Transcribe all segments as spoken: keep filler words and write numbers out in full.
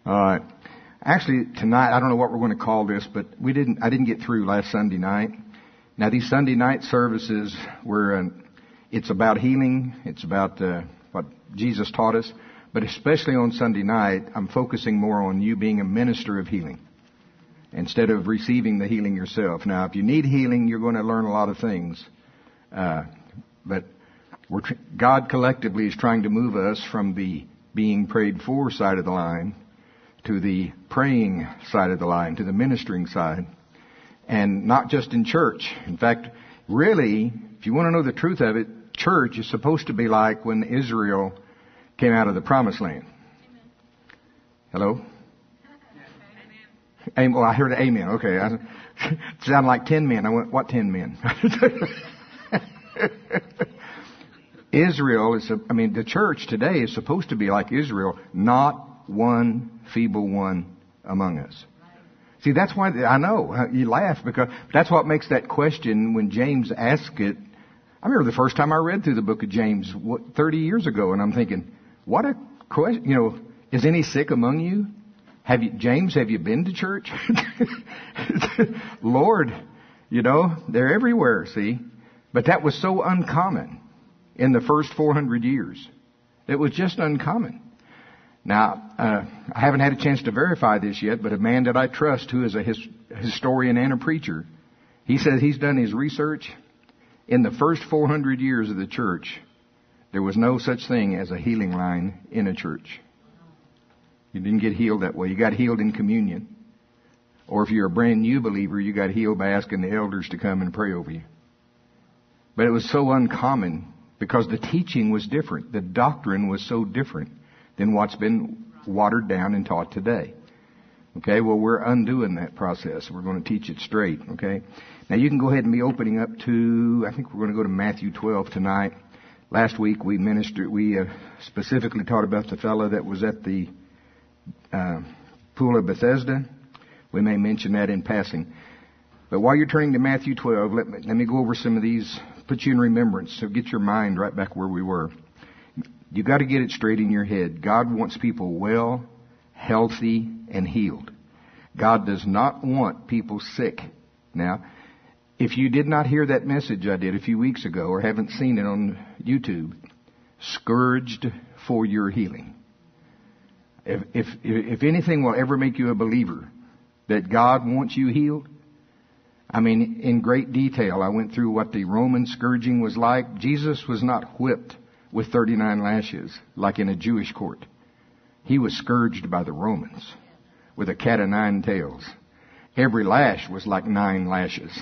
All right. Actually, tonight, I don't know what we're going to call this, but we didn't, I didn't get through last Sunday night. Now, these Sunday night services were, uh, it's about healing. It's about uh, what Jesus taught us. But especially on Sunday night, I'm focusing more on you being a minister of healing instead of receiving the healing yourself. Now, if you need healing, you're going to learn a lot of things. Uh, but we're tr- God collectively is trying to move us from the being prayed for side of the line to the praying side of the line, to the ministering side. And not just in church. In fact, really, if you want to know the truth of it, church is supposed to be like when Israel came out of the promised land. Hello? Amen. Oh, I heard an amen. Okay. I sound like ten men. I went, what ten men? Israel is, I mean, the church today is supposed to be like Israel, not one feeble one among us. See, that's why, I know, you laugh, because that's what makes that question when James asked it. I remember the first time I read through the book of James, what, thirty years ago, and I'm thinking, what a question, you know, is any sick among you? Have you, James, have you been to church? Lord, you know, they're everywhere, see? But that was so uncommon in the first four hundred years. It was just uncommon. Now, uh, I haven't had a chance to verify this yet, but a man that I trust who is a his, historian and a preacher, he says he's done his research. In the first four hundred years of the church, there was no such thing as a healing line in a church. You didn't get healed that way. You got healed in communion. Or if you're a brand new believer, you got healed by asking the elders to come and pray over you. But it was so uncommon because the teaching was different. The doctrine was so different than what's been watered down and taught today. Okay, well, we're undoing that process. We're going to teach it straight, okay? Now, you can go ahead and be opening up to, I think we're going to go to Matthew twelve tonight. Last week, we ministered, we uh, specifically taught about the fellow that was at the uh, pool of Bethesda. We may mention that in passing. But while you're turning to Matthew twelve, let me, let me go over some of these, put you in remembrance, so get your mind right back where we were. You got to get it straight in your head. God wants people well, healthy, and healed. God does not want people sick. Now, if you did not hear that message I did a few weeks ago or haven't seen it on YouTube, scourged for your healing. If, if, if anything will ever make you a believer that God wants you healed, I mean, in great detail, I went through what the Roman scourging was like. Jesus was not whipped with thirty-nine lashes like in a Jewish court. He was scourged by the Romans with a cat o' nine tails. Every lash was like nine lashes.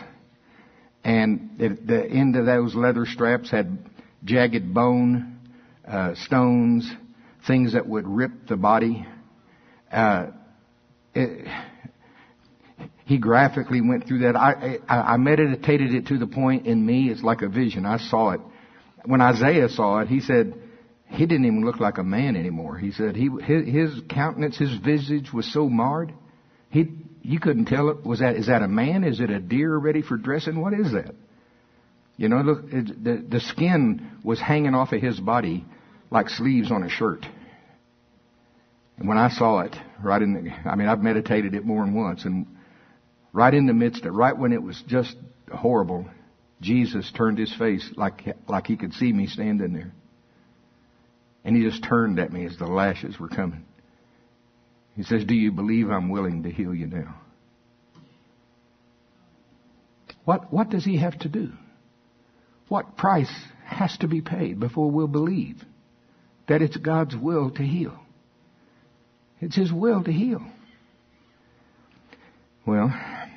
And at the end of those leather straps had jagged bone, uh, stones, things that would rip the body. Uh, it, he graphically went through that. I, I, I meditated it to the point in me, it's like a vision. I saw it. When Isaiah saw it, he said, he didn't even look like a man anymore. He said he his, his countenance, his visage was so marred. He you couldn't tell it. Was that is that a man? Is it a deer ready for dressing? What is that? You know, look, it, the the skin was hanging off of his body like sleeves on a shirt. And when I saw it, right in the, I mean, I've meditated it more than once, and right in the midst of, right when it was just horrible, Jesus turned his face like like he could see me standing there. And he just turned at me as the lashes were coming. He says, do you believe I'm willing to heal you now? What, what does he have to do? What price has to be paid before we'll believe that it's God's will to heal? It's his will to heal. Well,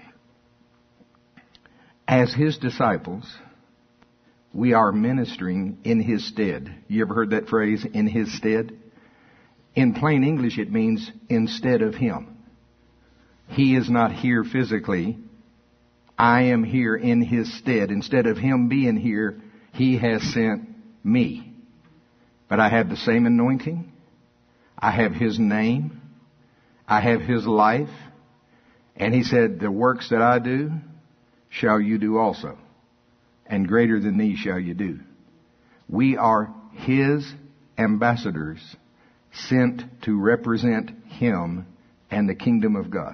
as his disciples, we are ministering in his stead. You ever heard that phrase, in his stead? In plain English, it means instead of him. He is not here physically. I am here in his stead. Instead of him being here, he has sent me. But I have the same anointing. I have his name. I have his life. And he said, the works that I do shall you do also. And greater than these shall you do. We are his ambassadors sent to represent him and the kingdom of God.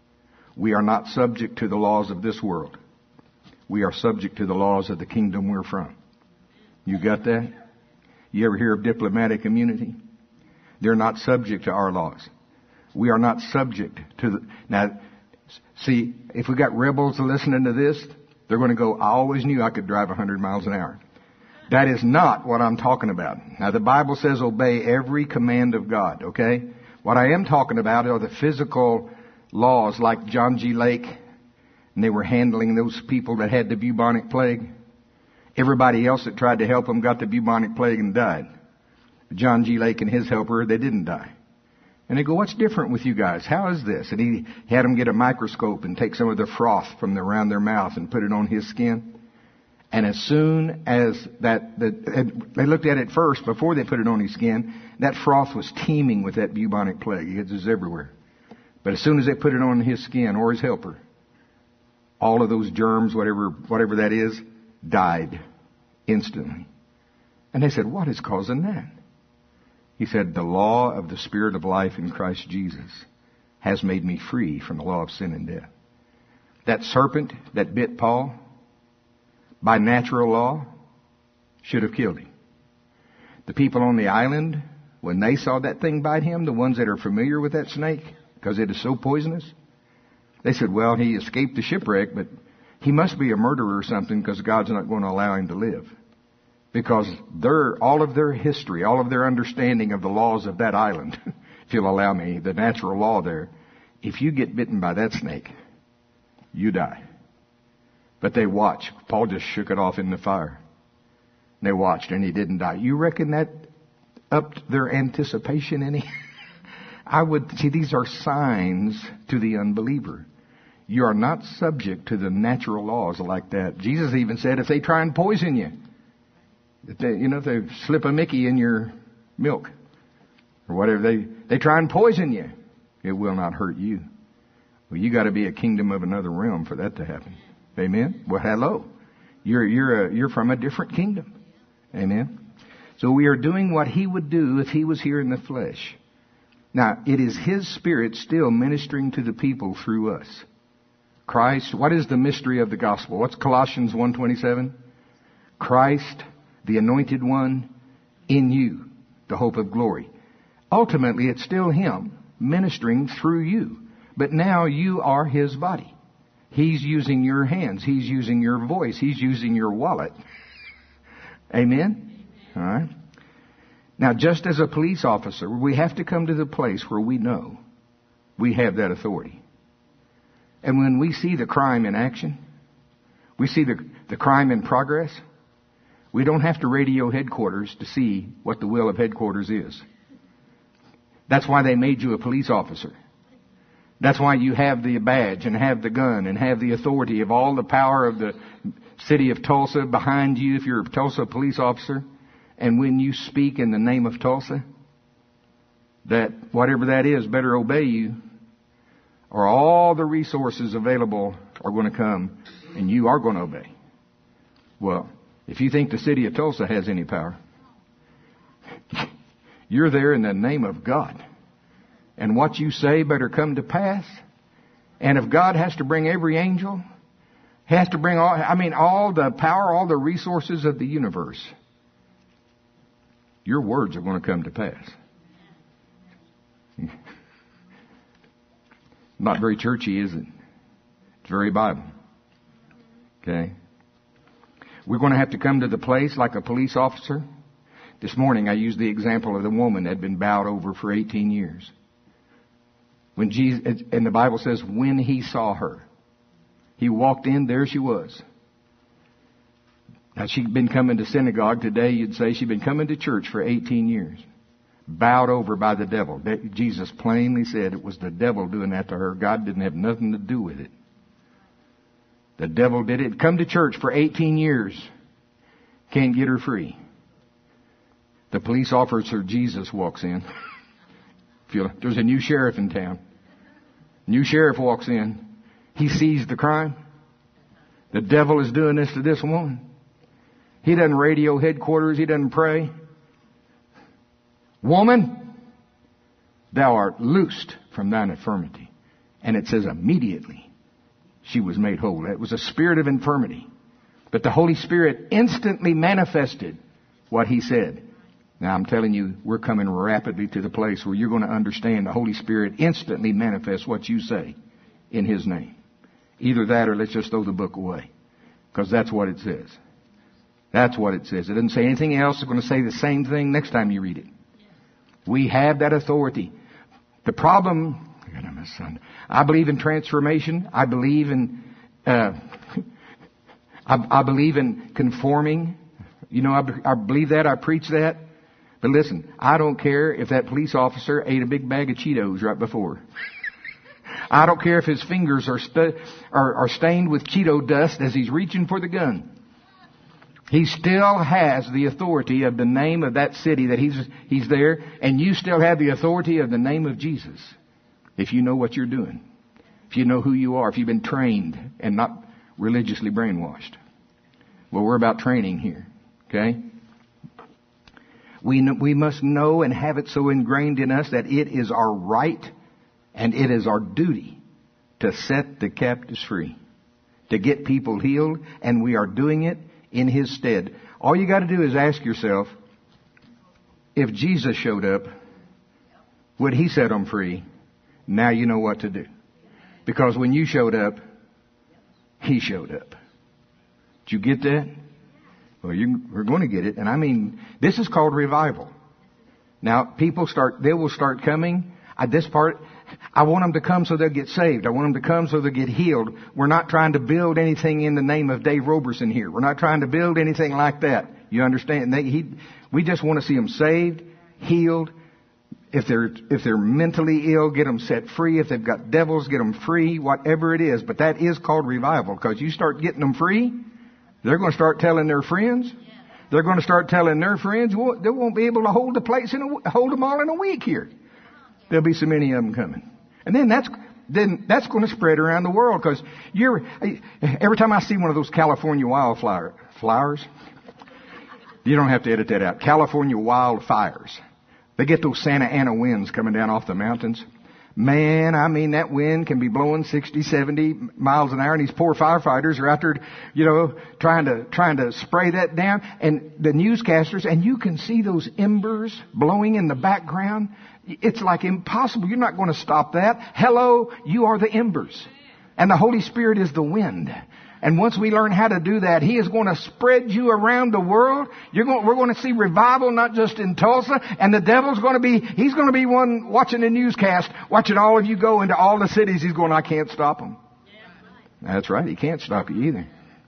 We are not subject to the laws of this world. We are subject to the laws of the kingdom we're from. You got that? You ever hear of diplomatic immunity? They're not subject to our laws. We are not subject to the... Now, see, if we got rebels listening to this, they're going to go, I always knew I could drive one hundred miles an hour. That is not what I'm talking about. Now, the Bible says obey every command of God, okay? What I am talking about are the physical laws like John G. Lake, and they were handling those people that had the bubonic plague. Everybody else that tried to help them got the bubonic plague and died. John G. Lake and his helper, they didn't die. And they go, what's different with you guys? How is this? And he had them get a microscope and take some of the froth from the, around their mouth and put it on his skin. And as soon as that, the, they looked at it first before they put it on his skin, that froth was teeming with that bubonic plague. It was everywhere. But as soon as they put it on his skin or his helper, all of those germs, whatever, whatever that is, died instantly. And they said, what is causing that? He said, the law of the Spirit of life in Christ Jesus has made me free from the law of sin and death. That serpent that bit Paul, by natural law, should have killed him. The people on the island, when they saw that thing bite him, the ones that are familiar with that snake, because it is so poisonous, they said, well, he escaped the shipwreck, but he must be a murderer or something because God's not going to allow him to live. Because their, all of their history, all of their understanding of the laws of that island, if you'll allow me, the natural law there, if you get bitten by that snake, you die. But they watched. Paul just shook it off in the fire. They watched and he didn't die. You reckon that upped their anticipation any? I would, see, these are signs to the unbeliever. You are not subject to the natural laws like that. Jesus even said if they try and poison you, if they, you know, if they slip a Mickey in your milk or whatever, they, they try and poison you, it will not hurt you. Well, you got to be a kingdom of another realm for that to happen. Amen? Well, hello. You're, you're, a, you're from a different kingdom. Amen? So we are doing what he would do if he was here in the flesh. Now, it is his Spirit still ministering to the people through us. Christ, what is the mystery of the gospel? What's Colossians one twenty-seven? Christ, the anointed one, in you, the hope of glory. Ultimately, it's still him ministering through you. But now you are his body. He's using your hands. He's using your voice. He's using your wallet. Amen? All right. Now, just as a police officer, we have to come to the place where we know we have that authority. And when we see the crime in action, we see the, the crime in progress, we don't have to radio headquarters to see what the will of headquarters is. That's why they made you a police officer. That's why you have the badge and have the gun and have the authority of all the power of the city of Tulsa behind you if you're a Tulsa police officer. And when you speak in the name of Tulsa, that whatever that is better obey you, or all the resources available are going to come and you are going to obey. Well, if you think the city of Tulsa has any power, you're there in the name of God. And what you say better come to pass. And if God has to bring every angel, has to bring all, I mean, all the power, all the resources of the universe, your words are going to come to pass. Not very churchy, is it? It's very Bible. Okay. We're going to have to come to the place like a police officer. This morning I used the example of the woman that had been bowed over for eighteen years. When Jesus, and the Bible says when he saw her, he walked in, there she was. Now she'd been coming to synagogue. Today you'd say she'd been coming to church for eighteen years. Bowed over by the devil. Jesus plainly said it was the devil doing that to her. God didn't have nothing to do with it. The devil did it. Come to church for eighteen years. Can't get her free. The police officer Jesus walks in. There's a new sheriff in town. New sheriff walks in. He sees the crime. The devil is doing this to this woman. He doesn't radio headquarters. He doesn't pray. Woman, thou art loosed from thine infirmity. And it says immediately she was made whole. It was a spirit of infirmity. But the Holy Spirit instantly manifested what he said. Now I'm telling you, we're coming rapidly to the place where you're going to understand the Holy Spirit instantly manifests what you say in his name. Either that or let's just throw the book away. Because that's what it says. That's what it says. It doesn't say anything else. It's going to say the same thing next time you read it. We have that authority. The problem, I believe in transformation. I believe in, uh, I, I believe in conforming. You know, I, I believe that. I preach that. But listen, I don't care if that police officer ate a big bag of Cheetos right before. I don't care if his fingers are, stu- are, are stained with Cheeto dust as he's reaching for the gun. He still has the authority of the name of that city that he's, he's there, and you still have the authority of the name of Jesus. If you know what you're doing. If you know who you are. If you've been trained and not religiously brainwashed. Well, we're about training here. Okay? We know, we must know and have it so ingrained in us that it is our right and it is our duty to set the captives free. To get people healed, and we are doing it in his stead. All you got to do is ask yourself, if Jesus showed up, would he set them free? Now you know what to do. Because when you showed up, he showed up. Did you get that? Well, you, we're going to get it. And I mean, this is called revival. Now, people start, they will start coming. At this part, I want them to come so they'll get saved. I want them to come so they'll get healed. We're not trying to build anything in the name of Dave Roberson here. We're not trying to build anything like that. You understand? They, he, we just want to see them saved, healed. If they're, if they're mentally ill, get them set free. If they've got devils, get them free. Whatever it is. But that is called revival. Because you start getting them free, they're going to start telling their friends. They're going to start telling their friends. They won't be able to hold the place in a, hold them all in a week here. There'll be so many of them coming. And then that's, then that's going to spread around the world. Because you're, every time I see one of those California wildflower, flowers, you don't have to edit that out. California wildfires. They get those Santa Ana winds coming down off the mountains. Man, I mean, that wind can be blowing sixty, seventy miles an hour, and these poor firefighters are out there, you know, trying to, trying to spray that down. And the newscasters, and you can see those embers blowing in the background. It's like impossible. You're not going to stop that. Hello, you are the embers. And the Holy Spirit is the wind. And once we learn how to do that, he is going to spread you around the world. You're going, we're going to see revival not just in Tulsa. And the devil's going to be, he's going to be one watching the newscast, watching all of you go into all the cities. He's going, I can't stop him. That's right. He can't stop you either.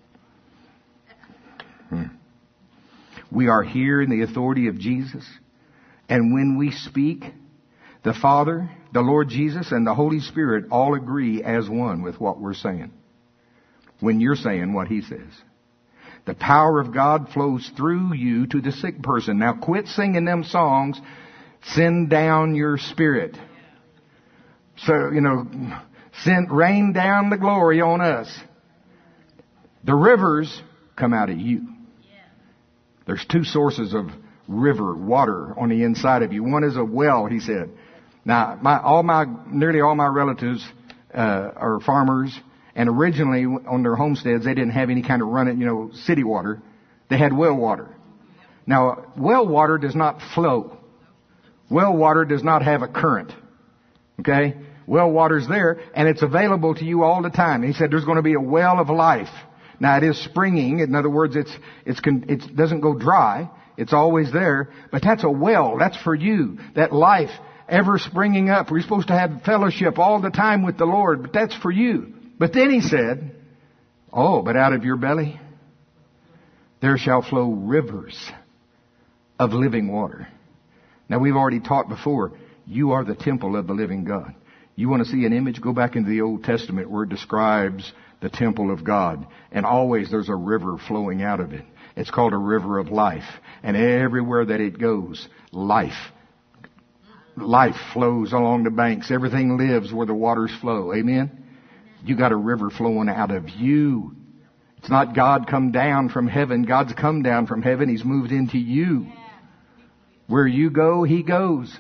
Hmm. We are here in the authority of Jesus. And when we speak, the Father, the Lord Jesus, and the Holy Spirit all agree as one with what we're saying. When you're saying what he says. The power of God flows through you to the sick person. Now quit singing them songs. Send down your spirit. So, you know, send, rain down the glory on us. The rivers come out of you. There's two sources of river, water on the inside of you. One is a well, he said. Now, my, all my, nearly all my relatives, uh, are farmers. And originally, on their homesteads, they didn't have any kind of running, you know, city water. They had well water. Now, well water does not flow. Well water does not have a current. Okay? Well water's there, and it's available to you all the time. And he said there's going to be a well of life. Now, it is springing. In other words, it's, it's, it doesn't go dry. It's always there. But that's a well. That's for you. That life ever springing up. We're supposed to have fellowship all the time with the Lord, but that's for you. But then he said, oh, but out of your belly there shall flow rivers of living water. Now, we've already taught before, you are the temple of the living God. You want to see an image? Go back into the Old Testament where it describes the temple of God. And always there's a river flowing out of it. It's called a river of life. And everywhere that it goes, life. Life flows along the banks. Everything lives where the waters flow. Amen? You got a river flowing out of you. It's not God come down from heaven. God's come down from heaven. He's moved into you. Where you go, he goes.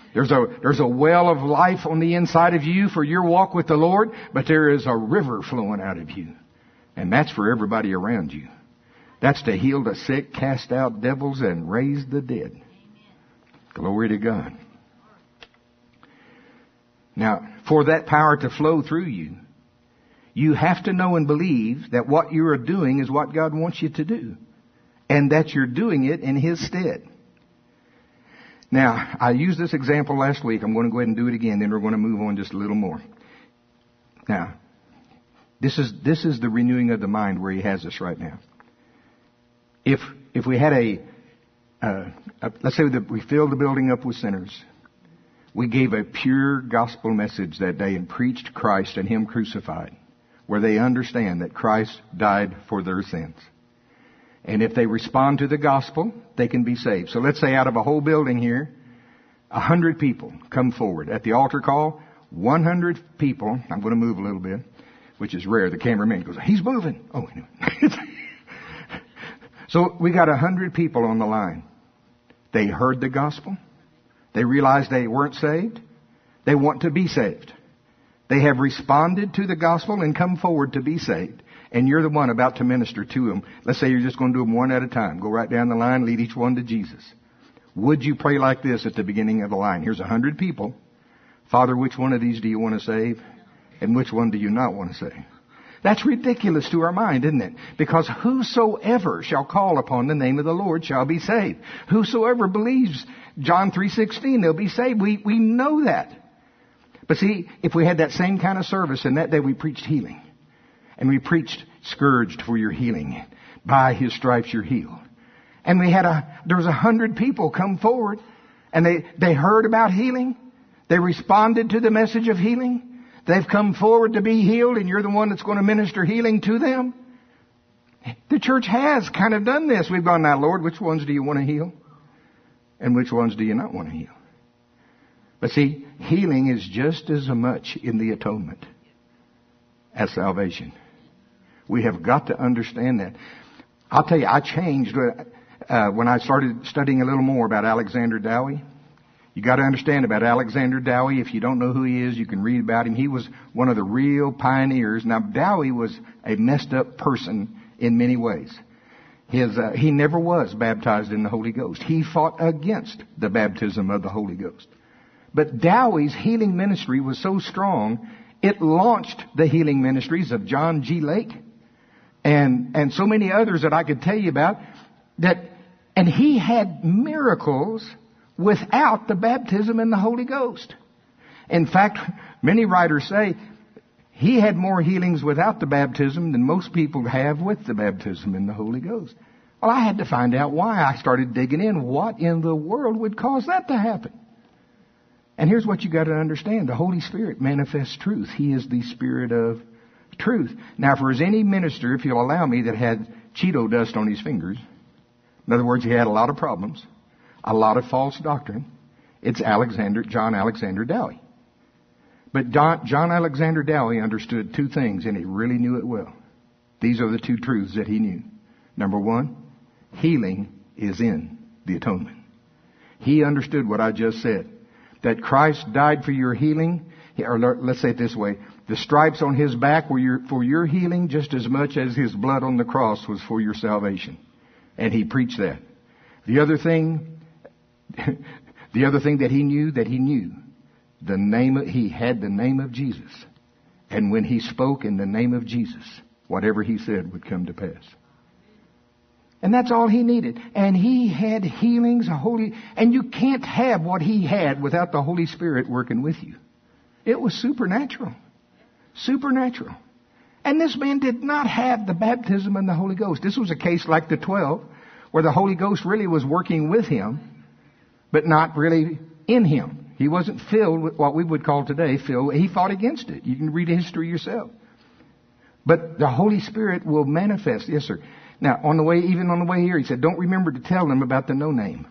There's a, there's a well of life on the inside of you for your walk with the Lord, but there is a river flowing out of you. And that's for everybody around you. That's to heal the sick, cast out devils, and raise the dead. Amen. Glory to God. Now, for that power to flow through you, you have to know and believe that what you are doing is what God wants you to do. And that you're doing it in His stead. Now, I used this example last week. I'm going to go ahead and do it again. Then we're going to move on just a little more. Now, this is this is the renewing of the mind where He has us right now. If if we had a, uh, a let's say that we filled the building up with sinners, we gave a pure gospel message that day and preached Christ and Him crucified, where they understand that Christ died for their sins. And if they respond to the gospel, they can be saved. So let's say out of a whole building here, a hundred people come forward. At the altar call, one hundred people, I'm going to move a little bit, which is rare. The cameraman goes, he's moving. Oh, anyway. So we got a hundred people on the line. They heard the gospel. They realized they weren't saved. They want to be saved. They have responded to the gospel and come forward to be saved. And you're the one about to minister to them. Let's say you're just going to do them one at a time. Go right down the line, lead each one to Jesus. Would you pray like this at the beginning of the line? Here's a hundred people. Father, which one of these do you want to save? And which one do you not want to save? That's ridiculous to our mind, isn't it? Because whosoever shall call upon the name of the Lord shall be saved. Whosoever believes John three sixteen, they'll be saved. We, we know that. But see, if we had that same kind of service, and that day we preached healing. And we preached, scourged for your healing. By His stripes you're healed. And we had a, there was a hundred people come forward. And they, they heard about healing. They responded to the message of healing. They've come forward to be healed. And you're the one that's going to minister healing to them. The church has kind of done this. We've gone, now Lord, which ones do you want to heal? And which ones do you not want to heal? But see, healing is just as much in the atonement as salvation. We have got to understand that. I'll tell you, I changed uh, when I started studying a little more about Alexander Dowie. You got to understand about Alexander Dowie. If you don't know who he is, you can read about him. He was one of the real pioneers. Now, Dowie was a messed up person in many ways. His, uh, he never was baptized in the Holy Ghost. He fought against the baptism of the Holy Ghost. But Dowie's healing ministry was so strong, it launched the healing ministries of John G. Lake and, and so many others that I could tell you about. That, and he had miracles without the baptism in the Holy Ghost. In fact, many writers say he had more healings without the baptism than most people have with the baptism in the Holy Ghost. Well, I had to find out why. I started digging in. What in the world would cause that to happen? And here's what you got to understand. The Holy Spirit manifests truth. He is the Spirit of truth. Now, if there's any minister, if you'll allow me, that had Cheeto dust on his fingers, in other words, he had a lot of problems, a lot of false doctrine, it's Alexander, John Alexander Dowie. But John, John Alexander Dowie understood two things, and he really knew it well. These are the two truths that he knew. Number one, healing is in the atonement. He understood what I just said. That Christ died for your healing, or let's say it this way, the stripes on His back were your, for your healing just as much as His blood on the cross was for your salvation. And He preached that. The other thing, the other thing that He knew, that He knew, the name of, He had the name of Jesus. And when He spoke in the name of Jesus, whatever He said would come to pass. And that's all He needed. And He had healings, a holy, and you can't have what He had without the Holy Spirit working with you. It was supernatural. Supernatural. And this man did not have the baptism in the Holy Ghost. This was a case like the twelve, where the Holy Ghost really was working with him, but not really in him. He wasn't filled with what we would call today filled. He fought against it. You can read the history yourself. But the Holy Spirit will manifest. Yes, sir. Now, on the way, even on the way here, he said, don't remember to tell them about the no name.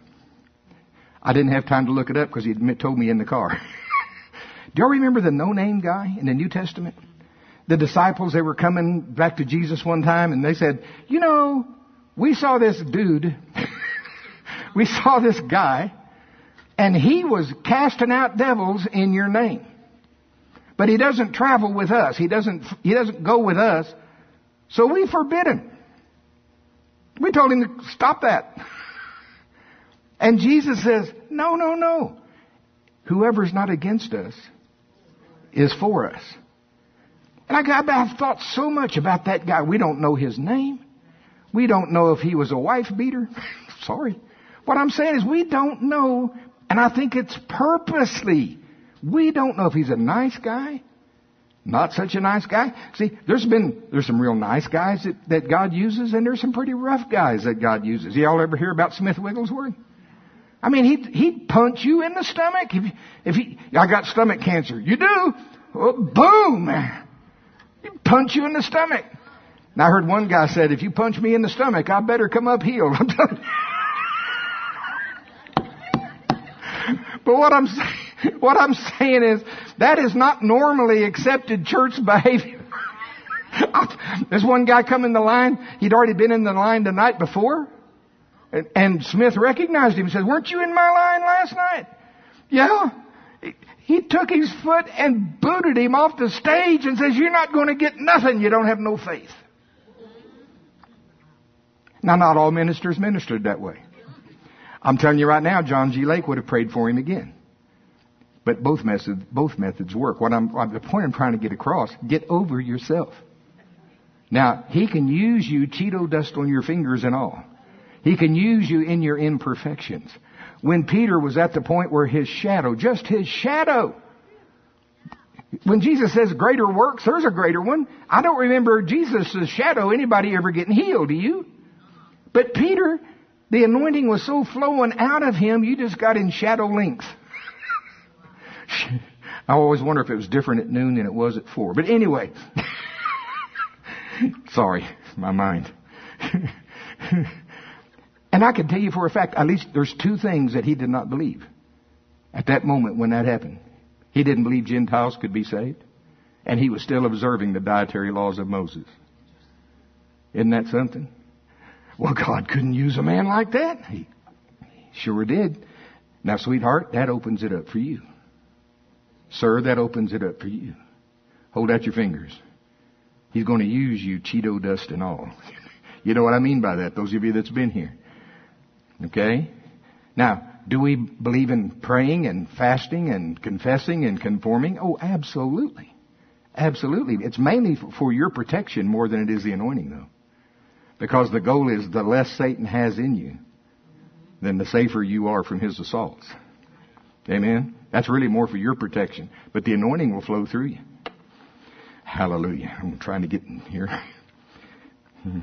I didn't have time to look it up because he told me in the car. Do y'all remember the no name guy in the New Testament? The disciples, they were coming back to Jesus one time and they said, you know, we saw this dude. We saw this guy And he was casting out devils in your name. But he doesn't travel with us. He doesn't, he doesn't go with us. So we forbid him. We told him to stop that. And Jesus says, no, no, no. Whoever's not against us is for us. And I got, I've thought so much about that guy. We don't know his name. We don't know if he was a wife beater. Sorry. What I'm saying is we don't know. And I think it's purposely. We don't know if he's a nice guy. Not such a nice guy. See, there's been, there's some real nice guys that, that God uses, and there's some pretty rough guys that God uses. Y'all ever hear about Smith Wigglesworth? I mean, he'd, he'd punch you in the stomach. If, if he, I got stomach cancer. You do? Oh, boom! He'd punch you in the stomach. And I heard one guy said, if you punch me in the stomach, I better come up healed. I'm telling you. But what I'm saying, what I'm saying is, that is not normally accepted church behavior. There's one guy come in the line. He'd already been in the line the night before. And, and Smith recognized him and said, weren't you in my line last night? Yeah. He, he took his foot and booted him off the stage and says, you're not going to get nothing. You don't have no faith. Now, not all ministers ministered that way. I'm telling you right now, John G. Lake would have prayed for him again. But both methods, both methods work. What I'm, the point I'm trying to get across, get over yourself. Now, he can use you, Cheeto dust on your fingers and all. He can use you in your imperfections. When Peter was at the point where his shadow, just his shadow, when Jesus says greater works, there's a greater one. I don't remember Jesus' shadow, anybody ever getting healed, do you? But Peter, the anointing was so flowing out of him, you just got in shadow length. I always wonder if it was different at noon than it was at four. But anyway, sorry, my mind. And I can tell you for a fact, at least there's two things that he did not believe at that moment when that happened. He didn't believe Gentiles could be saved, and he was still observing the dietary laws of Moses. Isn't that something? Well, God couldn't use a man like that. He sure did. Now, sweetheart, that opens it up for you. Sir, that opens it up for you. Hold out your fingers. He's going to use you, Cheeto dust and all. You know what I mean by that, those of you that's been here. Okay? Now, do we believe in praying and fasting and confessing and conforming? Oh, absolutely. Absolutely. It's mainly for your protection more than it is the anointing, though. Because the goal is the less Satan has in you, then the safer you are from his assaults. Amen? That's really more for your protection. But the anointing will flow through you. Hallelujah. I'm trying to get in here. Hmm.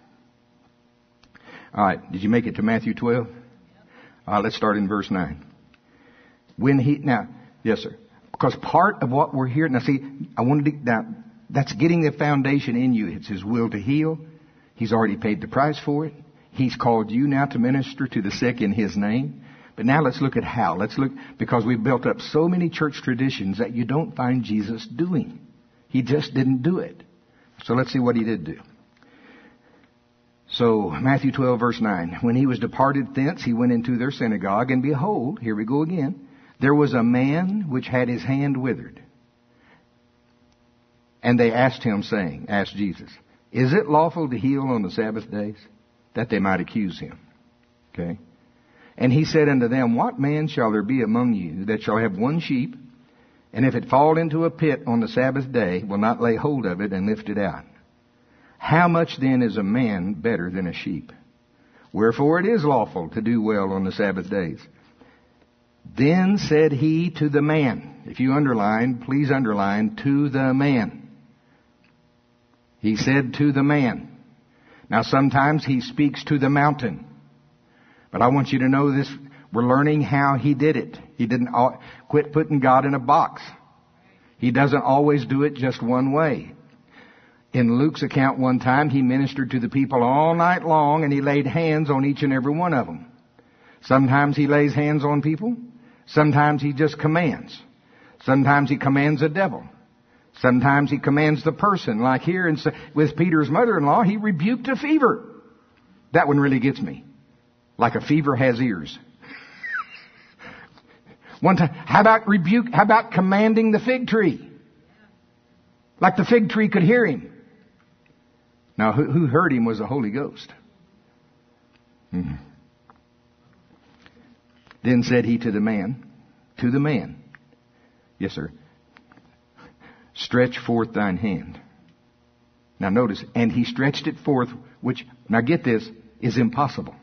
All right. Did you make it to Matthew twelve? All right, let's start in verse nine. When he, now, yes, sir. Because part of what we're here, now see, I wanted to, now, that's getting the foundation in you. It's his will to heal. He's already paid the price for it. He's called you now to minister to the sick in his name. But now let's look at how. Let's look, because we've built up so many church traditions that you don't find Jesus doing. He just didn't do it. So let's see what he did do. So, Matthew twelve, verse nine. When he was departed thence, he went into their synagogue, and behold, here we go again, there was a man which had his hand withered. And they asked him, saying, asked Jesus, is it lawful to heal on the Sabbath days? That they might accuse him. Okay. And he said unto them, what man shall there be among you that shall have one sheep, and if it fall into a pit on the Sabbath day, will not lay hold of it and lift it out? How much then is a man better than a sheep? Wherefore it is lawful to do well on the Sabbath days. Then said he to the man, if you underline, please underline, to the man. He said to the man. Now sometimes he speaks to the mountain. But I want you to know this, we're learning how he did it. He didn't all, quit putting God in a box. He doesn't always do it just one way. In Luke's account one time, he ministered to the people all night long and he laid hands on each and every one of them. Sometimes he lays hands on people. Sometimes he just commands. Sometimes he commands a devil. Sometimes he commands the person. Like here in, with Peter's mother-in-law, he rebuked a fever. That one really gets me. Like a fever has ears. One time, how about rebuke? How about commanding the fig tree? Like the fig tree could hear him. Now, who, who heard him was the Holy Ghost. Hmm. Then said he to the man, to the man, yes, sir, stretch forth thine hand. Now notice, and he stretched it forth, which, now get this, is impossible.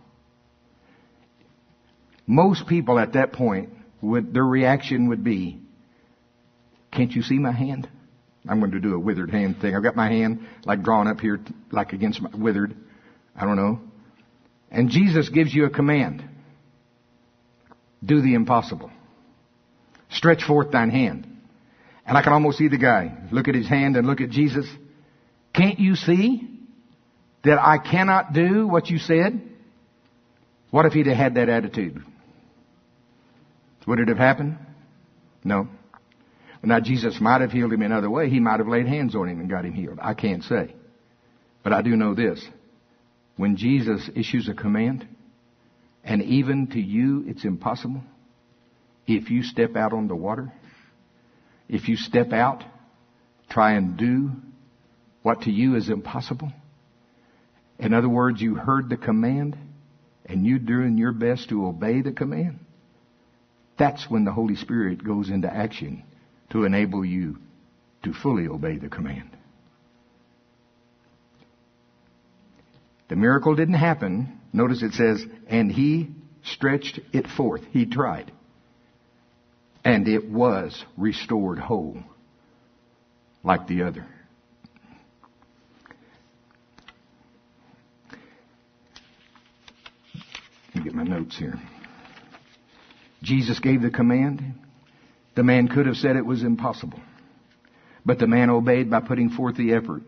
Most people at that point, would, their reaction would be, can't you see my hand? I'm going to do a withered hand thing. I've got my hand like drawn up here, like against my withered. I don't know. And Jesus gives you a command. Do the impossible. Stretch forth thine hand. And I can almost see the guy look at his hand and look at Jesus. Can't you see that I cannot do what you said? What if he'd have had that attitude? Would it have happened? No. Now, Jesus might have healed him another way. He might have laid hands on him and got him healed. I can't say. But I do know this. When Jesus issues a command, and even to you it's impossible, if you step out on the water, if you step out, try and do what to you is impossible. In other words, you heard the command, and you're doing your best to obey the command. That's when the Holy Spirit goes into action to enable you to fully obey the command. The miracle didn't happen. Notice it says, and he stretched it forth. He tried. And it was restored whole, like the other. Let me get my notes here. Jesus gave the command. The man could have said it was impossible. But the man obeyed by putting forth the effort.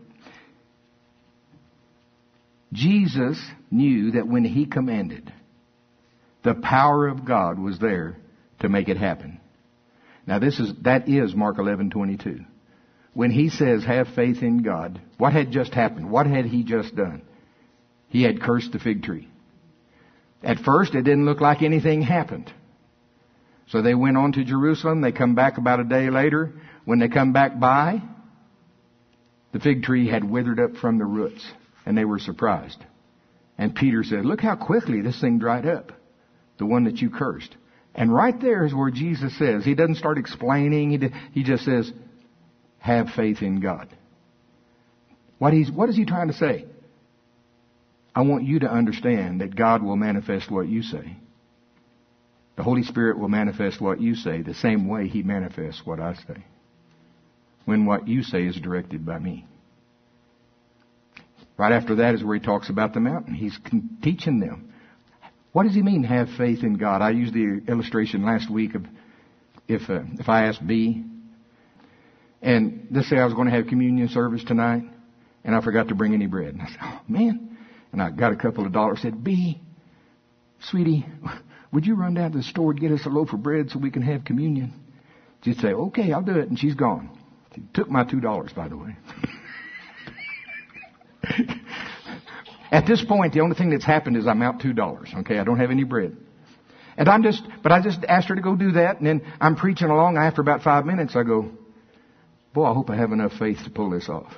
Jesus knew that when he commanded, the power of God was there to make it happen. Now this is, that is Mark eleven twenty-two. When he says, have faith in God, what had just happened? What had he just done? He had cursed the fig tree. At first, it didn't look like anything happened. So they went on to Jerusalem. They come back about a day later. When they come back by, the fig tree had withered up from the roots, and they were surprised. And Peter said, look how quickly this thing dried up, the one that you cursed. And right there is where Jesus says, he doesn't start explaining, he, he just says, have faith in God. What, he's, what is he trying to say? I want you to understand that God will manifest what you say. The Holy Spirit will manifest what you say the same way he manifests what I say, when what you say is directed by me. Right after that is where he talks about the mountain. He's teaching them. What does he mean, have faith in God? I used the illustration last week of if uh, if I asked B, and let's say I was going to have communion service tonight, and I forgot to bring any bread. And I said, oh, man. And I got a couple of dollars, said, B, sweetie, would you run down to the store and get us a loaf of bread so we can have communion? She'd say, okay, I'll do it. And she's gone. She took my two dollars, by the way. At this point, the only thing that's happened is I'm out two dollars. Okay, I don't have any bread. And I'm just, but I just asked her to go do that. And then I'm preaching along. After about five minutes, I go, boy, I hope I have enough faith to pull this off.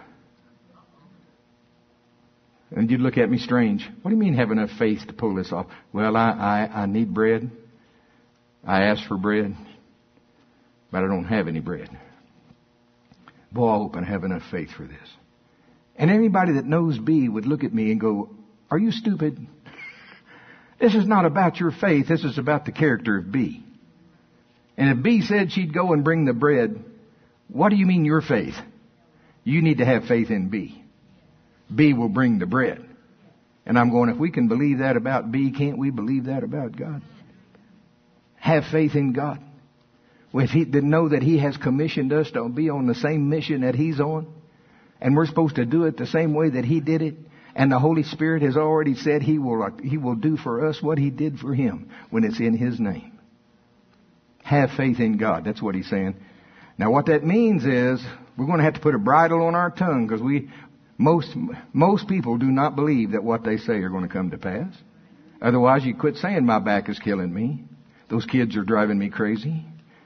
And you'd look at me strange. What do you mean have enough faith to pull this off? Well, I, I, I need bread. I asked for bread, but I don't have any bread. Boy, I hope I have enough faith for this. And anybody that knows B would look at me and go, are you stupid? This is not about your faith. This is about the character of B. And if B said she'd go and bring the bread, what do you mean your faith? You need to have faith in B. B will bring the bread. And I'm going, if we can believe that about B, can't we believe that about God? Have faith in God. Well, if he didn't know that he has commissioned us to be on the same mission that he's on, and we're supposed to do it the same way that he did it, and the Holy Spirit has already said he will, he will do for us what he did for him when it's in his name. Have faith in God. That's what he's saying. Now what that means is we're going to have to put a bridle on our tongue, because we, most, most people do not believe that what they say are going to come to pass. Otherwise you quit saying my back is killing me. Those kids are driving me crazy.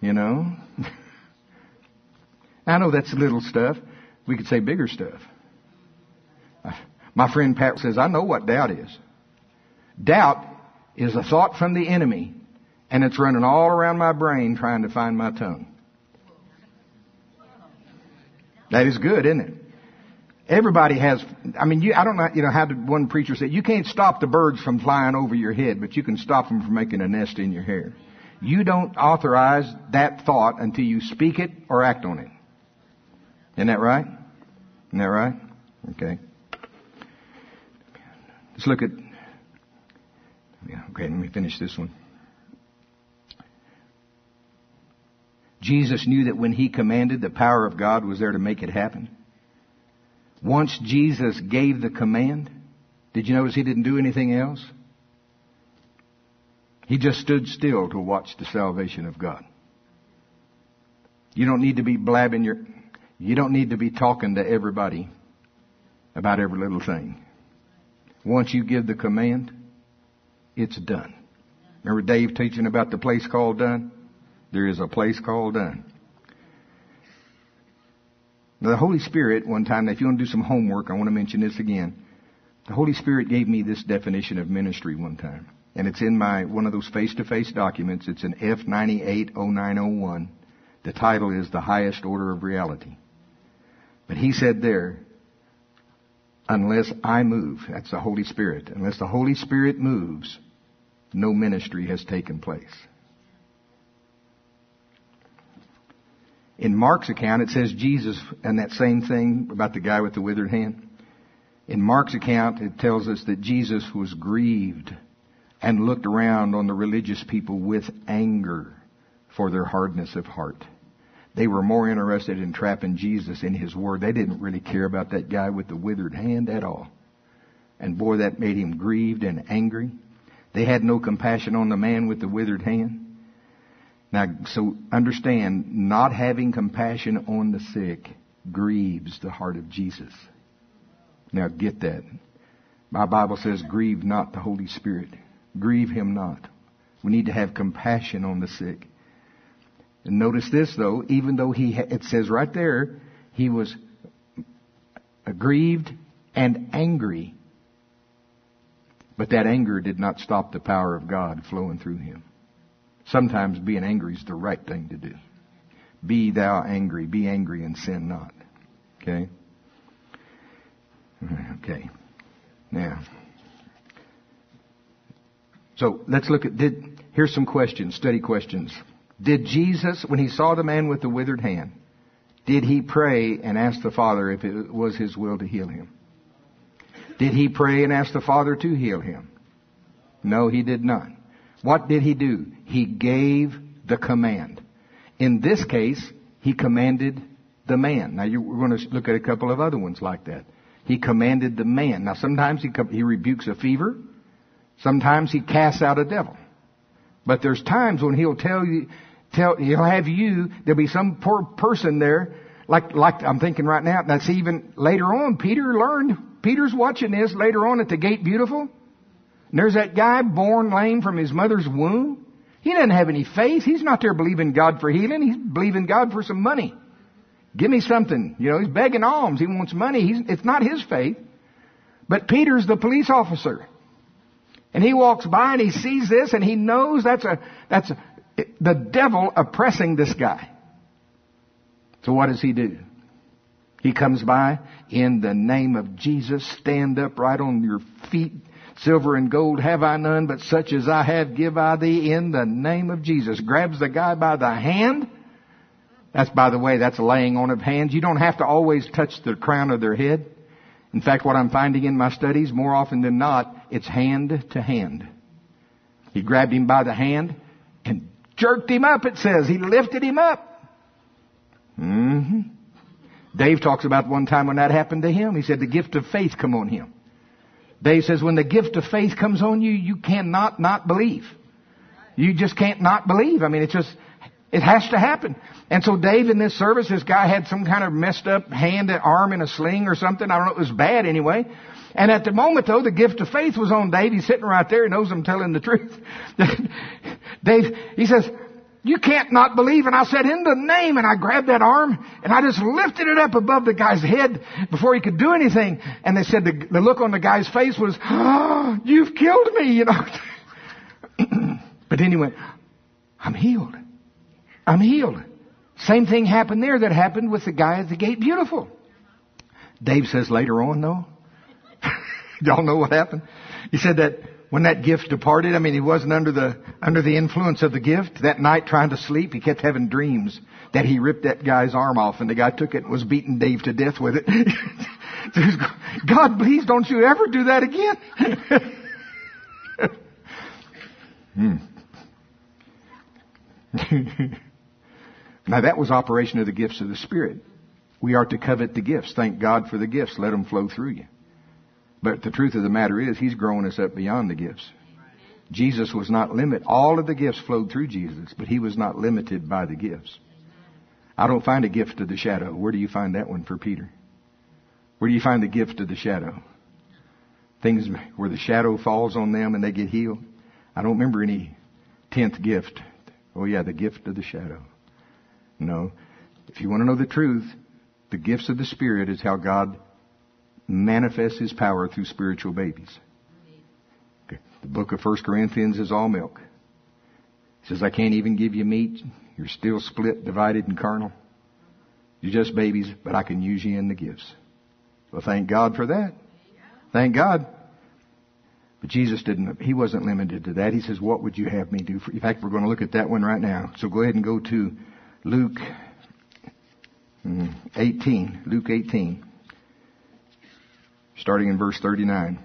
you know. I know that's little stuff. We could say bigger stuff. My friend Pat says, I know what doubt is. Doubt is a thought from the enemy, and it's running all around my brain trying to find my tongue. That is good, isn't it? Everybody has, I mean, you, I don't know, you know, how did one preacher say, you can't stop the birds from flying over your head, but you can stop them from making a nest in your hair. You don't authorize that thought until you speak it or act on it. Isn't that right? Isn't that right? Okay. Let's look at, yeah, okay, let me finish this one. Jesus knew that when He commanded, the power of God was there to make it happen. Once Jesus gave the command, did you notice He didn't do anything else? He just stood still to watch the salvation of God. You don't need to be blabbing your, you don't need to be talking to everybody about every little thing. Once you give the command, it's done. Remember Dave teaching about the place called done? There is a place called done. Now, the Holy Spirit, one time, if you want to do some homework, I want to mention this again. The Holy Spirit gave me this definition of ministry one time. And it's in my, one of those face-to-face documents. It's an F nine eight oh nine oh one. The title is The Highest Order of Reality. But he said there, unless I move, that's the Holy Spirit, unless the Holy Spirit moves, no ministry has taken place. In Mark's account, it says Jesus, and that same thing about the guy with the withered hand. In Mark's account, it tells us that Jesus was grieved and looked around on the religious people with anger for their hardness of heart. They were more interested in trapping Jesus in His word. They didn't really care about that guy with the withered hand at all. And boy, that made Him grieved and angry. They had no compassion on the man with the withered hand. Now, so understand, not having compassion on the sick grieves the heart of Jesus. Now get that. My Bible says, grieve not the Holy Spirit. Grieve Him not. We need to have compassion on the sick. And notice this though, even though he, it says right there, he was grieved and angry. But that anger did not stop the power of God flowing through him. Sometimes being angry is the right thing to do. Be thou angry. Be angry and sin not. Okay? Okay. Now. So let's look at, did, here's some questions, study questions. Did Jesus, when He saw the man with the withered hand, did He pray and ask the Father if it was His will to heal him? Did He pray and ask the Father to heal him? No, He did not. What did He do? He gave the command. In this case, He commanded the man. Now, you, we're going to look at a couple of other ones like that. He commanded the man. Now, sometimes He, he rebukes a fever. Sometimes He casts out a devil. But there's times when He'll tell you, tell, He'll have you, there'll be some poor person there, like, like I'm thinking right now, that's even later on, Peter learned, Peter's watching this later on at the Gate Beautiful. And there's that guy born lame from his mother's womb. He doesn't have any faith. He's not there believing God for healing. He's believing God for some money. Give me something. You know, he's begging alms. He wants money. He's, it's not his faith. But Peter's the police officer. And he walks by and he sees this and he knows that's a, that's a, the devil oppressing this guy. So what does he do? He comes by, in the name of Jesus, stand up right on your feet. Silver and gold have I none, but such as I have give I thee in the name of Jesus. Grabs the guy by the hand. That's, by the way, that's a laying on of hands. You don't have to always touch the crown of their head. In fact, what I'm finding in my studies, more often than not, it's hand to hand. He grabbed him by the hand and jerked him up, it says. He lifted him up. Mm-hmm. Dave talks about one time when that happened to him. He said the gift of faith come on him. Dave says when the gift of faith comes on you, you cannot not believe. You just can't not believe. I mean, it's just, it has to happen. And so Dave, in this service, this guy had some kind of messed up hand and arm in a sling or something. I don't know, it was bad anyway. And at the moment, though, the gift of faith was on Dave. He's sitting right there. He knows I'm telling the truth. Dave, he says, You can't not believe. And I said, in the name, and I grabbed that arm, and I just lifted it up above the guy's head before he could do anything. And they said the, the look on the guy's face was, oh, you've killed me, you know. But then he went, I'm healed. I'm healed. Same thing happened there that happened with the guy at the gate beautiful. Dave says later on, though, y'all know what happened? He said that when that gift departed, I mean, he wasn't under the under the influence of the gift. That night trying to sleep, he kept having dreams that he ripped that guy's arm off, and the guy took it and was beating Dave to death with it. God, please don't you ever do that again. hmm. Now that was operation of the gifts of the Spirit. We are to covet the gifts. Thank God for the gifts. Let them flow through you. But the truth of the matter is, He's growing us up beyond the gifts. Jesus was not limited. All of the gifts flowed through Jesus, but He was not limited by the gifts. I don't find a gift of the shadow. Where do you find that one for Peter? Where do you find the gift of the shadow? Things where the shadow falls on them and they get healed. I don't remember any tenth gift. Oh yeah, the gift of the shadow. No. If you want to know the truth, the gifts of the Spirit is how God manifests His power through spiritual babies. Okay. The book of First Corinthians is all milk. He says, I can't even give you meat. You're still split, divided, and carnal. You're just babies, but I can use you in the gifts. Well, thank God for that. Thank God. But Jesus didn't, He wasn't limited to that. He says, what would you have me do for you? In fact, we're going to look at that one right now. So go ahead and go to Luke eighteen. Luke eighteen. Starting in verse thirty-nine.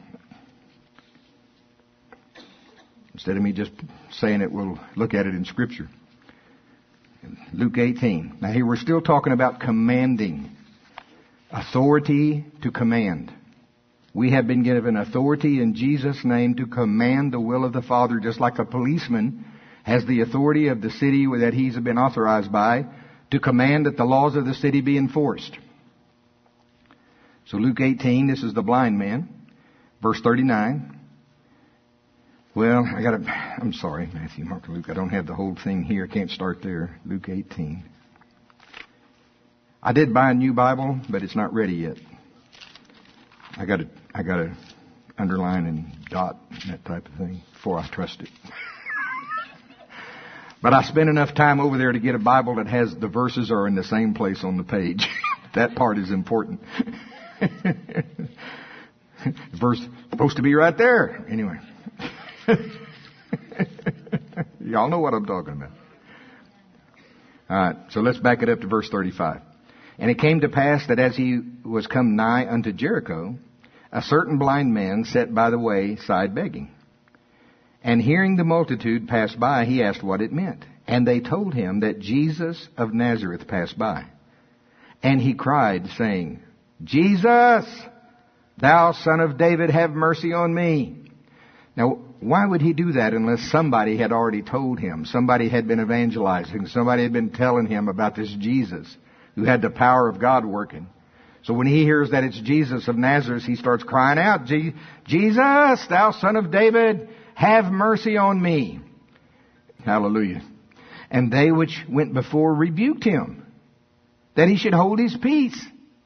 Instead of me just saying it, we'll look at it in Scripture. Luke eighteen. Now here we're still talking about commanding. Authority to command. We have been given authority in Jesus' name to command the will of the Father, just like a policeman has the authority of the city that he's been authorized by to command that the laws of the city be enforced. So Luke eighteen, this is the blind man. Verse thirty-nine. Well, I gotta, I'm sorry, Matthew, Mark, and Luke. I don't have the whole thing here. I can't start there. Luke eighteen. I did buy a new Bible, but it's not ready yet. I gotta, I gotta underline and dot and that type of thing before I trust it. But I spent enough time over there to get a Bible that has the verses are in the same place on the page. That part is important. Verse supposed to be right there. Anyway. Y'all know what I'm talking about. Alright, so let's back it up to verse thirty-five. And it came to pass that as he was come nigh unto Jericho, a certain blind man sat by the wayside begging. And hearing the multitude pass by, he asked what it meant. And they told him that Jesus of Nazareth passed by. And he cried, saying, Jesus, thou son of David, have mercy on me. Now, why would he do that unless somebody had already told him? Somebody had been evangelizing. Somebody had been telling him about this Jesus who had the power of God working. So when he hears that it's Jesus of Nazareth, he starts crying out, Jesus, thou son of David, have mercy on me. Hallelujah. And they which went before rebuked him, that he should hold his peace.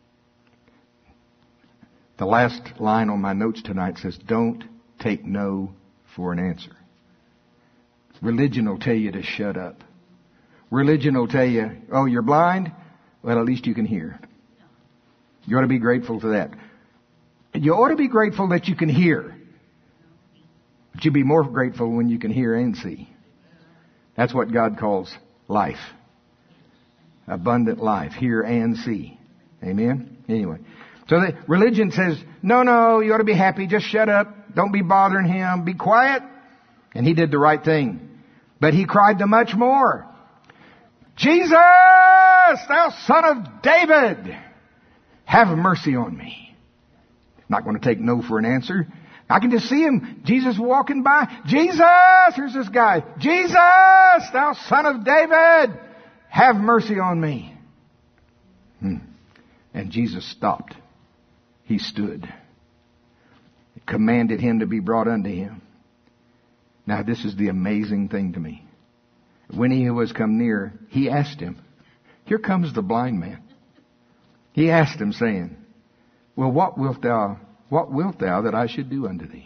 The last line on my notes tonight says, don't take no for an answer. Religion will tell you to shut up. Religion will tell you, oh, you're blind? Well, at least you can hear. You ought to be grateful for that. You ought to be grateful that you can hear. But you'd be more grateful when you can hear and see. That's what God calls life. Abundant life. Hear and see. Amen? Anyway. So the religion says, no, no, you ought to be happy. Just shut up. Don't be bothering him. Be quiet. And he did the right thing. But he cried the much more. Jesus, thou son of David, have mercy on me. Not going to take no for an answer. I can just see him, Jesus walking by. Jesus, here's this guy. Jesus, thou son of David, have mercy on me. Hmm. And Jesus stopped. He stood. He commanded him to be brought unto him. Now this is the amazing thing to me. When he was come near, he asked him, here comes the blind man. He asked him, saying, well, what wilt thou, what wilt thou that I should do unto thee?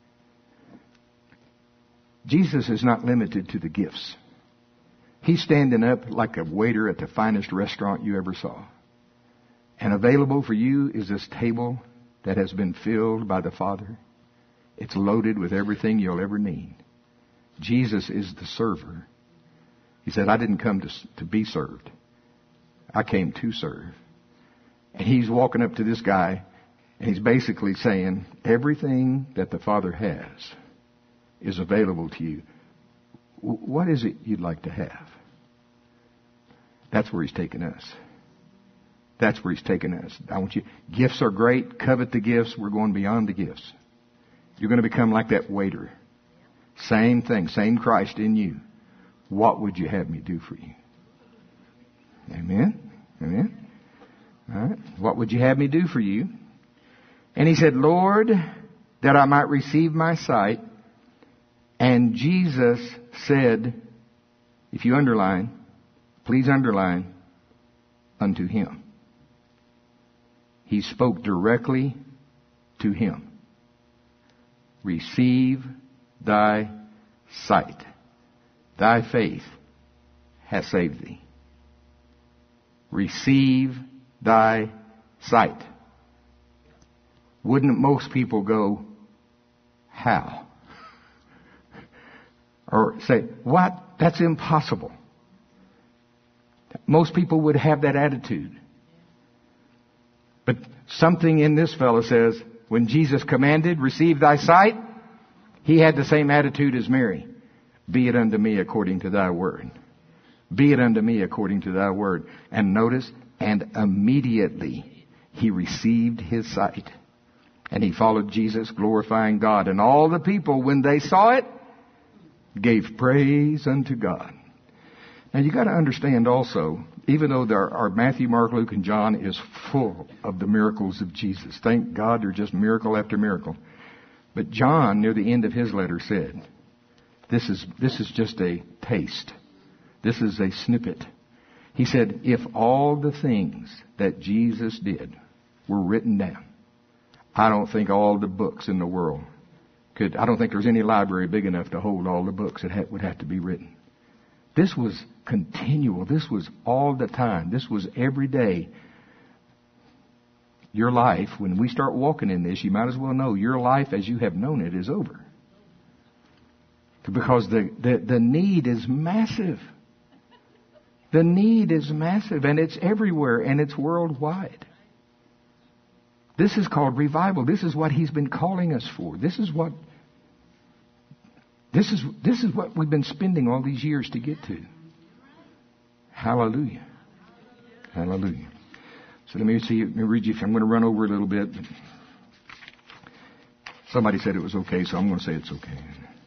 Jesus is not limited to the gifts. He's standing up like a waiter at the finest restaurant you ever saw. And available for you is this table that has been filled by the Father. It's loaded with everything you'll ever need. Jesus is the server. He said, I didn't come to, to be served. I came to serve. And he's walking up to this guy, and he's basically saying, everything that the Father has is available to you. What is it you'd like to have? That's where he's taking us. That's where he's taking us. I want you, gifts are great. Covet the gifts. We're going beyond the gifts. You're going to become like that waiter. Same thing. Same Christ in you. What would you have me do for you? Amen. Amen. All right. What would you have me do for you? And he said, Lord, that I might receive my sight. And Jesus said, if you underline, please underline, unto him. He spoke directly to him. Receive thy sight. Thy faith has saved thee. Receive thy sight. Wouldn't most people go, how? Or say, what? That's impossible. Most people would have that attitude. But something in this fellow says, when Jesus commanded, receive thy sight, he had the same attitude as Mary. Be it unto me according to thy word. Be it unto me according to thy word. And notice, and immediately he received his sight. And he followed Jesus, glorifying God. And all the people, when they saw it, gave praise unto God. Now you got to understand also, even though there are Matthew, Mark, Luke, and John is full of the miracles of Jesus. Thank God they're just miracle after miracle. But John, near the end of his letter, said, this is, this is just a taste. This is a snippet. He said, if all the things that Jesus did were written down, I don't think all the books in the world could, I don't think there's any library big enough to hold all the books that ha- would have to be written. This was continual. This was all the time. This was every day. Your life, when we start walking in this, you might as well know your life as you have known it is over. Because the, the, the need is massive. The need is massive, and it's everywhere, and it's worldwide. This is called revival. This is what he's been calling us for. This is what this is this is what we've been spending all these years to get to. Hallelujah. Hallelujah. So let me see, let me read you. I'm going to run over a little bit. Somebody said it was okay, so I'm going to say it's okay.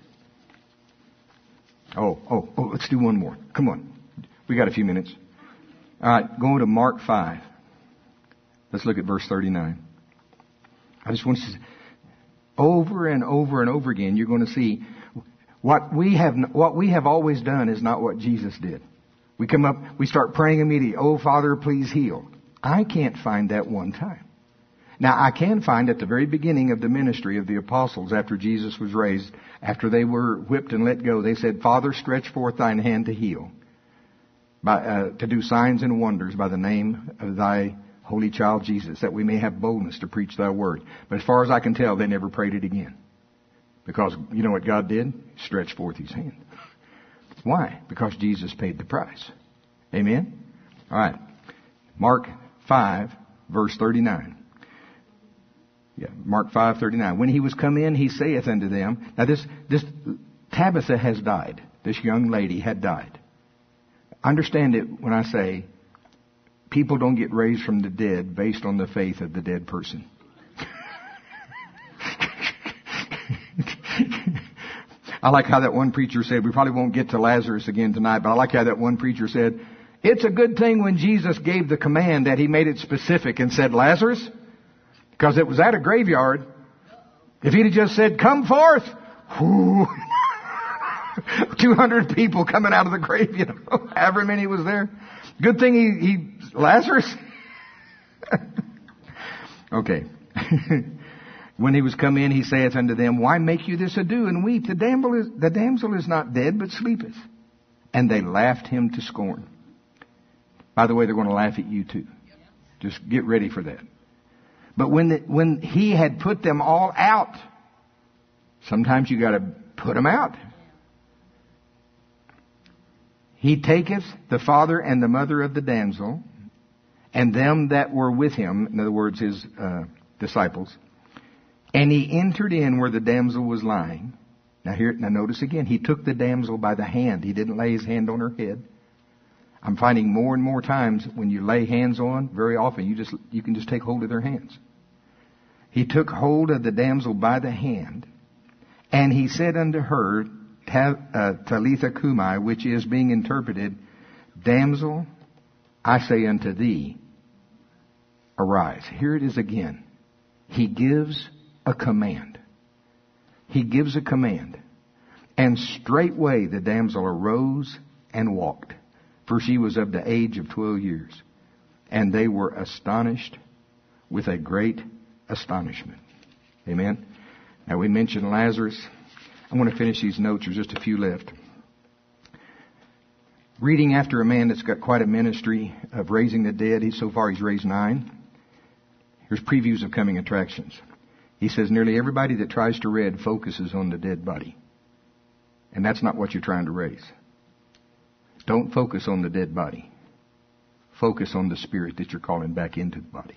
Oh, oh, oh, let's do one more. Come on. We got a few minutes. All right, going to Mark five. Let's look at verse thirty-nine. I just want you to, over and over and over again, you're going to see what we have, what we have always done is not what Jesus did. We come up, we start praying immediately, oh, Father, please heal. I can't find that one time. Now, I can find at the very beginning of the ministry of the apostles after Jesus was raised, after they were whipped and let go, they said, Father, stretch forth thine hand to heal, by, uh, to do signs and wonders by the name of thy holy child Jesus, that we may have boldness to preach thy word. But as far as I can tell, they never prayed it again. Because you know what God did? Stretch forth his hand. Why? Because Jesus paid the price. Amen? All right. Mark five, verse thirty-nine. Yeah, Mark five, thirty-nine. When he was come in, he saith unto them, now this, this, Tabitha has died. This young lady had died. Understand it when I say, people don't get raised from the dead based on the faith of the dead person. I like how that one preacher said, we probably won't get to Lazarus again tonight, but I like how that one preacher said, it's a good thing when Jesus gave the command that he made it specific and said Lazarus, because it was at a graveyard. If he'd have just said, come forth, whoo, two hundred people coming out of the grave, you know, however many was there. Good thing he, he Lazarus. Okay. When he was come in, he saith unto them, Why make you this ado and weep? The damsel is, the damsel is not dead, but sleepeth. And they laughed him to scorn. By the way, they're going to laugh at you too. Just get ready for that. But when the, when he had put them all out, sometimes you got to put them out. He taketh the father and the mother of the damsel, and them that were with him, in other words, his uh, disciples, and he entered in where the damsel was lying. Now here, now notice again, he took the damsel by the hand. He didn't lay his hand on her head. I'm finding more and more times when you lay hands on, very often you just you can just take hold of their hands. He took hold of the damsel by the hand, and he said unto her, Talitha Cumi, which is being interpreted, Damsel, I say unto thee, arise. Here it is again. He gives a command. He gives a command. And straightway the damsel arose and walked, for she was of the age of twelve years. And they were astonished with a great astonishment. Amen. Now we mentioned Lazarus. I want to finish these notes. There's just a few left. Reading after a man that's got quite a ministry of raising the dead. He, so far he's raised nine. Here's previews of coming attractions. He says nearly everybody that tries to read focuses on the dead body. And that's not what you're trying to raise. Don't focus on the dead body. Focus on the spirit that you're calling back into the body.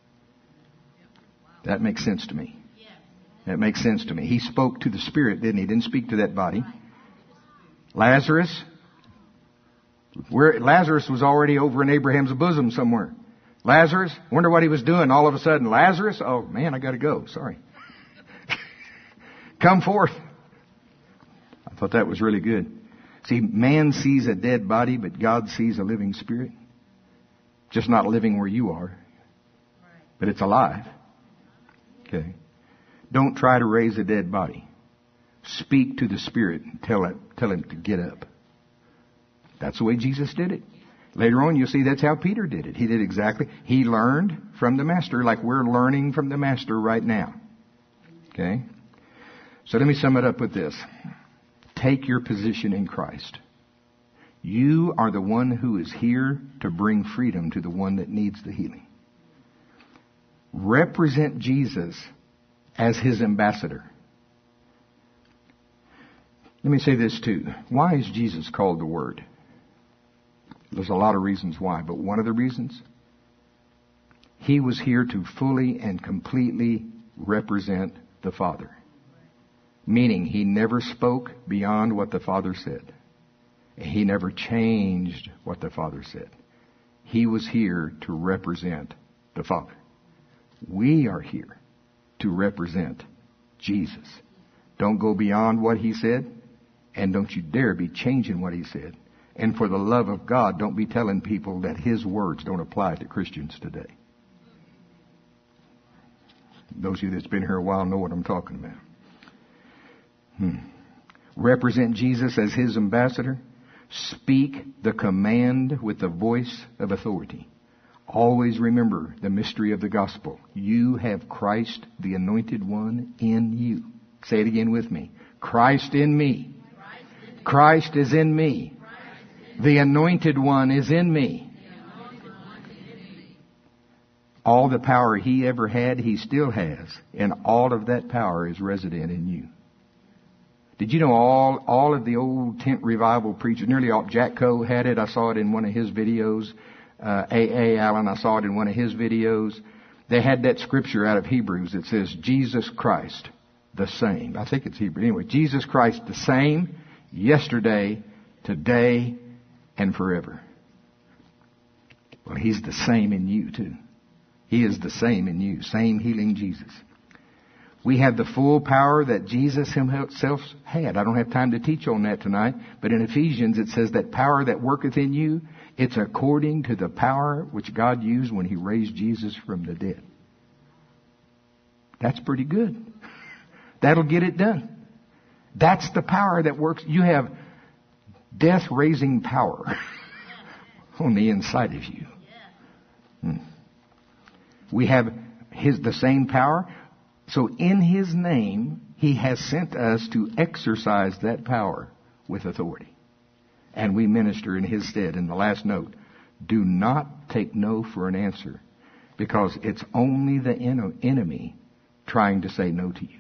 That makes sense to me. That makes sense to me. He spoke to the spirit, didn't he? He didn't speak to that body. Lazarus, where Lazarus was already over in Abraham's bosom somewhere. Lazarus, wonder what he was doing. All of a sudden, Lazarus, oh man, I got to go. Sorry. Come forth. I thought that was really good. See, man sees a dead body, but God sees a living spirit. Just not living where you are, but it's alive. Okay. Don't try to raise a dead body. Speak to the spirit and tell it, tell him to get up. That's the way Jesus did it. Later on, you'll see that's how Peter did it. He did exactly. He learned from the Master like we're learning from the Master right now. Okay? So let me sum it up with this. Take your position in Christ. You are the one who is here to bring freedom to the one that needs the healing. Represent Jesus as his ambassador. Let me say this too. Why is Jesus called the Word? There's a lot of reasons why, but one of the reasons, he was here to fully and completely represent the Father. Meaning he never spoke beyond what the Father said. He never changed what the Father said. He was here to represent the Father. We are here to represent Jesus. Don't go beyond what he said, and don't you dare be changing what he said. And for the love of God, don't be telling people that his words don't apply to Christians today. Those of you that's been here a while know what I'm talking about. Hmm. Represent Jesus as his ambassador. Speak the command with the voice of authority. Always remember the mystery of the gospel. You have Christ, the anointed one, in you. Say it again with me. Christ in me. Christ is in me. The anointed one is in me. All the power he ever had, he still has. And all of that power is resident in you. Did you know all all of the old tent revival preachers, nearly all, Jack Coe had it. I saw it in one of his videos. Uh, A A. Allen, I saw it in one of his videos. They had that scripture out of Hebrews that says, Jesus Christ, the same. I think it's Hebrew. Anyway, Jesus Christ, the same, yesterday, today, and forever. Well, he's the same in you too. He is the same in you. Same healing Jesus. We have the full power that Jesus himself had. I don't have time to teach on that tonight, but in Ephesians it says that power that worketh in you, it's according to the power which God used when he raised Jesus from the dead. That's pretty good. That'll get it done. That's the power that works. You have death-raising power on the inside of you. Hmm. We have his the same power. So in his name, he has sent us to exercise that power with authority. And we minister in his stead. In the last note, do not take no for an answer, because it's only the en- enemy trying to say no to you.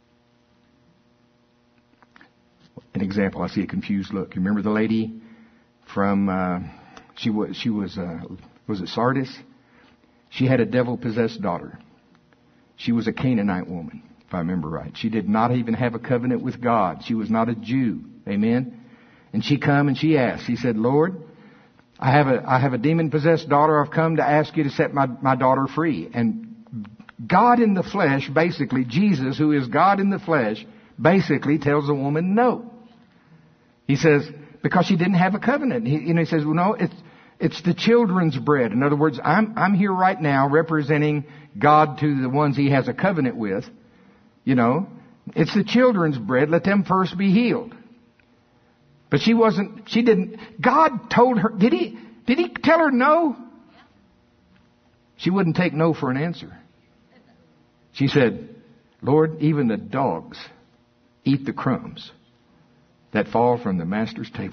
An example, I see a confused look. You remember the lady from, uh, she was, she was, uh, was it Sardis? She had a devil-possessed daughter. She was a Canaanite woman, if I remember right. She did not even have a covenant with God. She was not a Jew. Amen? And she come and she asked. She said, Lord, I have a, I have a demon-possessed daughter. I've come to ask you to set my, my daughter free. And God in the flesh, basically, Jesus, who is God in the flesh, basically tells the woman no. He says, because she didn't have a covenant. He, you know, he says, well, no, it's, it's the children's bread. In other words, I'm, I'm here right now representing God to the ones he has a covenant with. You know, it's the children's bread. Let them first be healed. But she wasn't, she didn't, God told her, did he, did he tell her no? She wouldn't take no for an answer. She said, Lord, even the dogs eat the crumbs that fall from the master's table.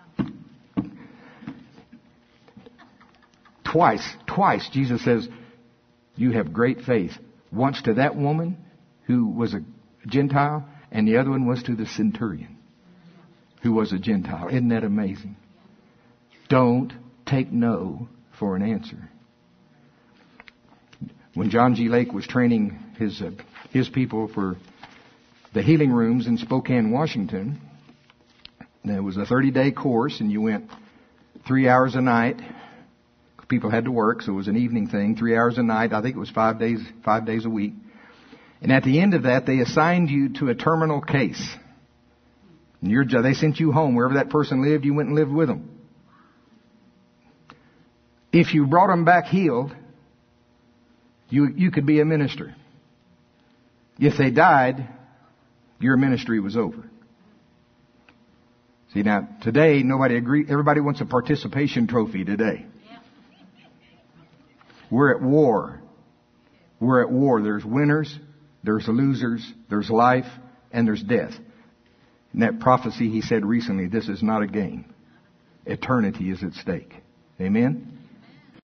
Twice, twice, Jesus says, you have great faith. Once to that woman who was a Gentile, and the other one was to the centurion who was a Gentile. Isn't that amazing? Don't take no for an answer. When John G. Lake was training his uh, his people for the healing rooms in Spokane, Washington, there was a thirty-day course, and you went three hours a night. People had to work, so it was an evening thing, three hours a night. I think it was five days, five days a week. And at the end of that, they assigned you to a terminal case. And you're, they sent you home. Wherever that person lived, you went and lived with them. If you brought them back healed, you, you could be a minister. If they died, your ministry was over. See, now, today, nobody agree. Everybody wants a participation trophy today. We're at war. We're at war. There's winners, there's losers, there's life, and there's death. In that prophecy, he said recently, this is not a game. Eternity is at stake. Amen?